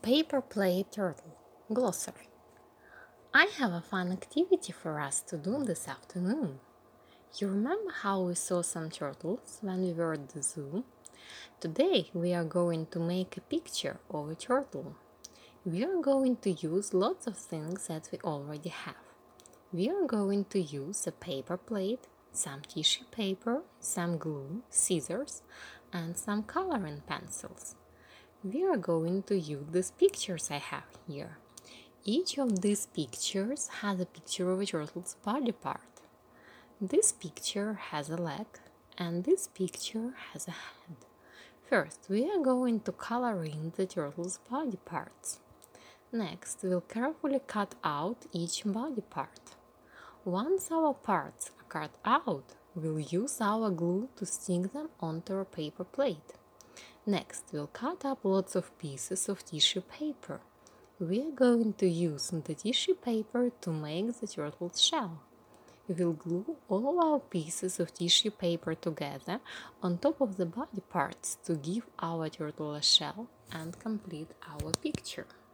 Paper plate turtle. Glossary. I have a fun activity for us to do this afternoon. You remember how we saw some turtles when we were at the zoo? Today we are going to make a picture of a turtle. We are going to use lots of things that we already have. We are going to use a paper plate, some tissue paper, some glue, scissors, and some coloring pencils. We are going to use these pictures I have here. Each of these pictures has a picture of a turtle's body part. This picture has a leg, and this picture has a head. First, we are going to color in the turtle's body parts. Next, we'll carefully cut out each body part. Once our parts are cut out, we'll use our glue to stick them onto a paper plate. Next, we'll cut up lots of pieces of tissue paper. We are going to use the tissue paper to make the turtle's shell. We'll glue all our pieces of tissue paper together on top of the body parts to give our turtle a shell and complete our picture.